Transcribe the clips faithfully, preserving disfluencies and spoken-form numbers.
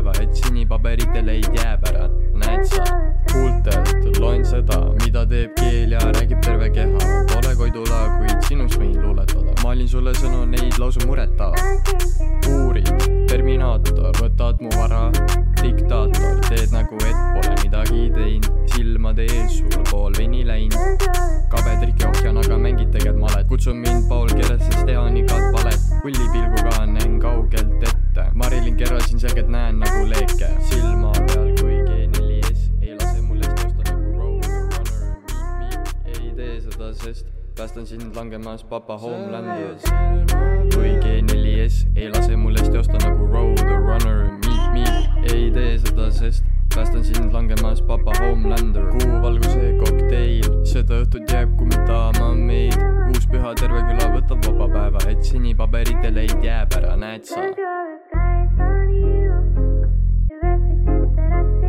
päeva, et sinipaberitel ei jääb ära. Näed sa, huultelt loen seda, mida teeb keel ja räägib terve keha. Pole Koidula, kuid sinust võin luuletada. Ma olin sulle sõnu neid lausu mureta. Uurid, terminaator, võtad mu vara. Diktaator, teed nagu et pole midagi teinud. Silmade eel sul pool veini läinud. Kabedriki ohjan, aga mängid teged malet. Kutsun mind Paul Keres, sest tehan igat valet. Kullipilguga näen kaugelt ette. Marilyn Kerrosin selgelt näen nagu leeke. Silma peal kui G neli S ei lase mulle teosta nagu Road Runner. Miik, miik, ei tee seda, sest päästan sind langemas papa Homelanders. Kui G neli S ei lase mulle teosta nagu Road Runner. Miik, miik, ei tee seda, sest päästan sind langemas papa Homelander. Kuuvalguse kokteil, seda õhtut jääb kummitama meid. Uus püha terve küla võtab vaba päeva, et sinipaberitel ei jääb ära, näed sa.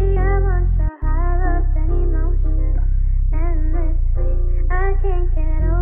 Can't get